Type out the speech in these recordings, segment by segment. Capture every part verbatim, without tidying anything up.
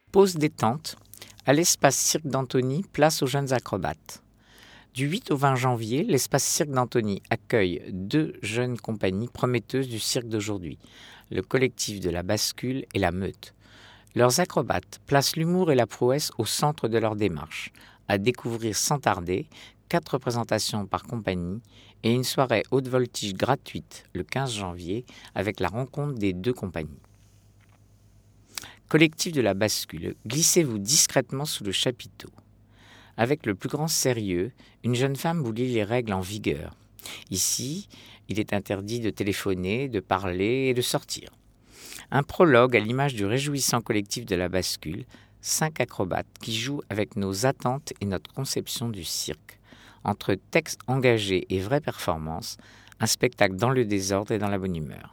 Pause détente. À l'espace Cirque d'Antony, place aux jeunes acrobates. Du huit au vingt janvier, l'espace Cirque d'Antony accueille deux jeunes compagnies prometteuses du cirque d'aujourd'hui, le collectif de la bascule et la meute. Leurs acrobates placent l'humour et la prouesse au centre de leur démarche, à découvrir sans tarder, quatre représentations par compagnie et une soirée haute voltige gratuite le quinze janvier avec la rencontre des deux compagnies. Collectif de la bascule, glissez-vous discrètement sous le chapiteau. Avec le plus grand sérieux, une jeune femme vous lit les règles en vigueur. Ici, il est interdit de téléphoner, de parler et de sortir. Un prologue à l'image du réjouissant collectif de la bascule, cinq acrobates qui jouent avec nos attentes et notre conception du cirque. Entre texte engagé et vraie performance, un spectacle dans le désordre et dans la bonne humeur.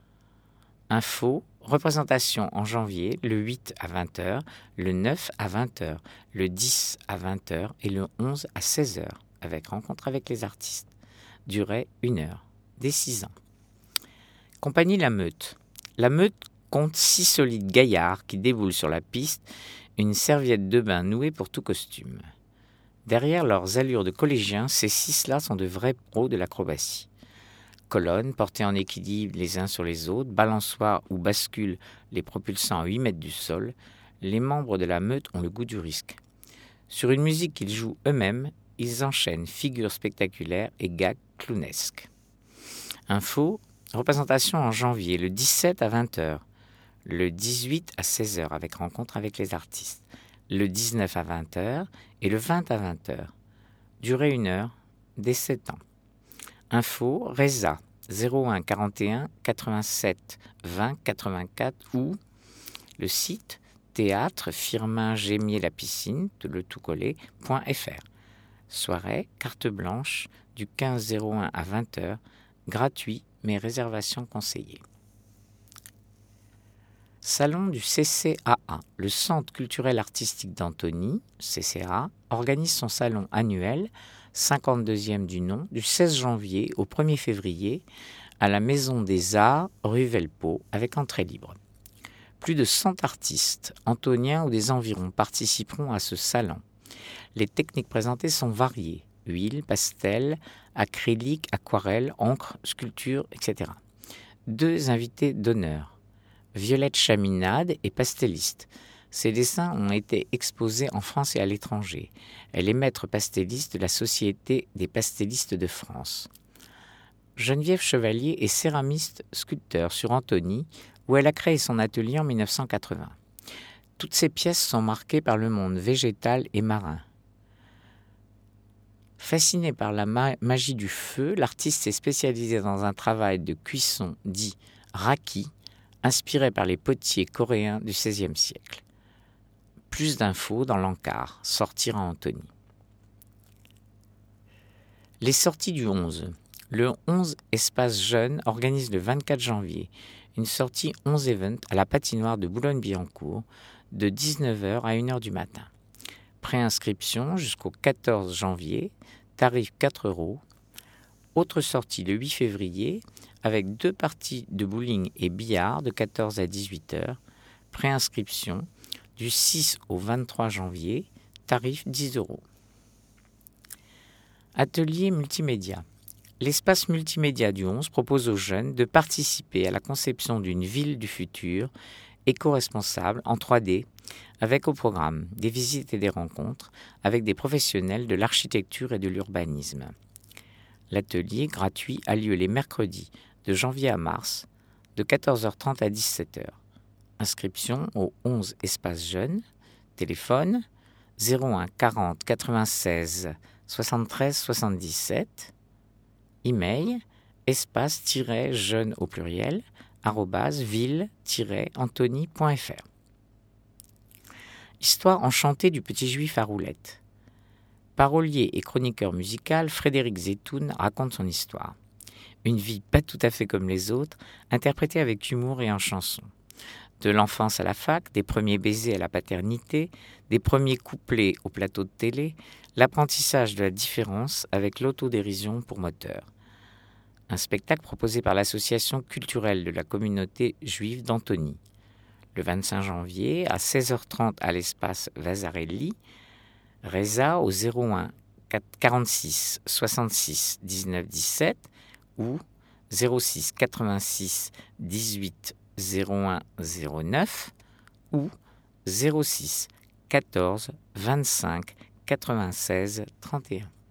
Info, représentation en janvier, le huit à vingt heures, le neuf à vingt heures, le dix à vingt heures et le onze à seize heures, avec rencontre avec les artistes. Durée une heure, dès six ans. Compagnie La Meute. La Meute compte six solides gaillards qui déboulent sur la piste, une serviette de bain nouée pour tout costume. Derrière leurs allures de collégiens, ces six-là sont de vrais pros de l'acrobatie. Colonnes portés en équilibre les uns sur les autres, balançoires ou bascules les propulsant à huit mètres du sol, les membres de la meute ont le goût du risque. Sur une musique qu'ils jouent eux-mêmes, ils enchaînent figures spectaculaires et gags clownesques. Info, représentation en janvier, le dix-sept à vingt heures, le dix-huit à seize heures avec rencontre avec les artistes, le dix-neuf à vingt heures et le vingt à vingt heures. Durée une heure, dès sept ans. Info, Reza, zéro un quarante et un quatre-vingt-sept vingt quatre-vingt-quatre ou le site théâtre Firmin Gémier la piscine, le tout collé, point .fr. Soirée, carte blanche, du quinze zéro un à vingt heures, gratuit mais réservation conseillée. Salon du C C A A, le Centre culturel artistique d'Antony, C C A A, organise son salon annuel, cinquante-deuxième du nom, du seize janvier au premier février, à la Maison des Arts, rue Velpeau, avec entrée libre. Plus de cent artistes, antoniens ou des environs, participeront à ce salon. Les techniques présentées sont variées, huile, pastel, acrylique, aquarelle, encre, sculpture, et cetera. Deux invités d'honneur, Violette Chaminade et pastelliste. Ses dessins ont été exposés en France et à l'étranger. Elle est maître pastelliste de la Société des pastellistes de France. Geneviève Chevalier est céramiste sculpteur sur Antony, où elle a créé son atelier en dix-neuf cent quatre-vingts. Toutes ses pièces sont marquées par le monde végétal et marin. Fascinée par la ma- magie du feu, l'artiste s'est spécialisée dans un travail de cuisson dit raki, inspiré par les potiers coréens du seizième siècle. Plus d'infos dans l'encart, sortir à Antony. Les sorties du onze. Le onze Espace Jeune organise le vingt-quatre janvier une sortie onze Event à la patinoire de Boulogne-Billancourt de dix-neuf heures à une heure du matin. Préinscription jusqu'au quatorze janvier, tarif quatre euros. Autre sortie le huit février avec deux parties de bowling et billard de quatorze à dix-huit heures. Préinscription du six au vingt-trois janvier, tarif dix euros. Atelier multimédia. L'espace multimédia du onze propose aux jeunes de participer à la conception d'une ville du futur éco-responsable en trois D, avec au programme des visites et des rencontres avec des professionnels de l'architecture et de l'urbanisme. L'atelier gratuit a lieu les mercredis de janvier à mars, de quatorze heures trente à dix-sept heures. Inscription au onze Espace Jeunes, téléphone zéro un quarante quatre-vingt-seize soixante-treize soixante-dix-sept, email espace-jeune au pluriel arobase ville-antony point fr. Histoire enchantée du petit juif à roulettes. Parolier et chroniqueur musical, Frédéric Zetoun raconte son histoire. Une vie pas tout à fait comme les autres, interprétée avec humour et en chanson. De l'enfance à la fac, des premiers baisers à la paternité, des premiers couplets au plateau de télé, l'apprentissage de la différence avec l'autodérision pour moteur. Un spectacle proposé par l'association culturelle de la communauté juive d'Antony. le vingt-cinq janvier à seize heures trente à l'espace Vasarely, Reza au zéro un quarante-six soixante-six dix-neuf dix-sept ou zéro six quatre-vingt-six dix-huit zéro un zéro neuf ou zéro six quatorze vingt-cinq quatre-vingt-seize trente et un.